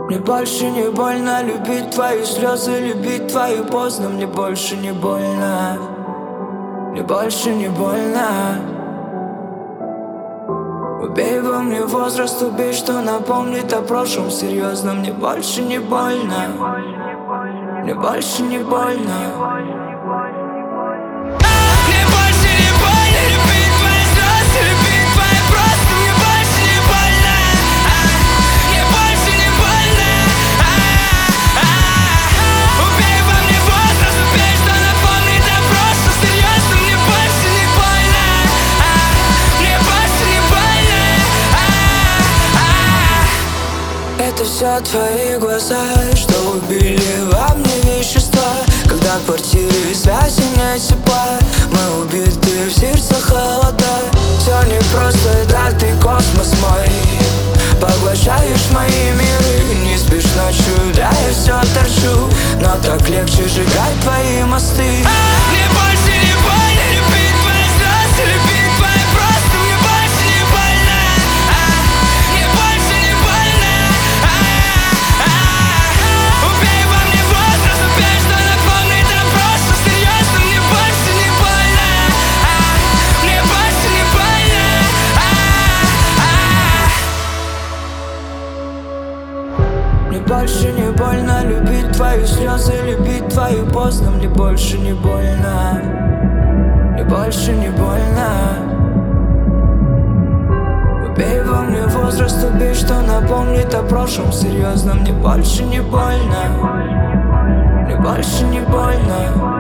Мне больше не больно любить твои слезы, любить твою поздно. Мне больше не больно, мне больше не больно. Убей во мне возраст, убей, что напомнит о прошлом. Серьезно, мне больше не больно, мне больше не больно. Это все твои глаза, что убили во мне вещества. Когда в квартире связи нет тепла, мы убиты, в сердце холода. Все непросто, да ты космос мой, поглощаешь мои миры. Не спишь ночью, да я все торчу, но так легче сжигать твои мосты. Мне больше не больно любить твои слезы, любить твои просто. Мне больше не больно, мне больше не больно. Убей во мне возраст, убей, что напомнит о прошлом. Серьезно, мне больше не больно, мне больше не больно. Мне больше не больно любить твои слезы, любить твою поздно. Мне больше не больно, мне больше не больно. Убей во мне возраст, убей, что напомнит о прошлом. Серьезно, мне больше не больно, мне больше не больно.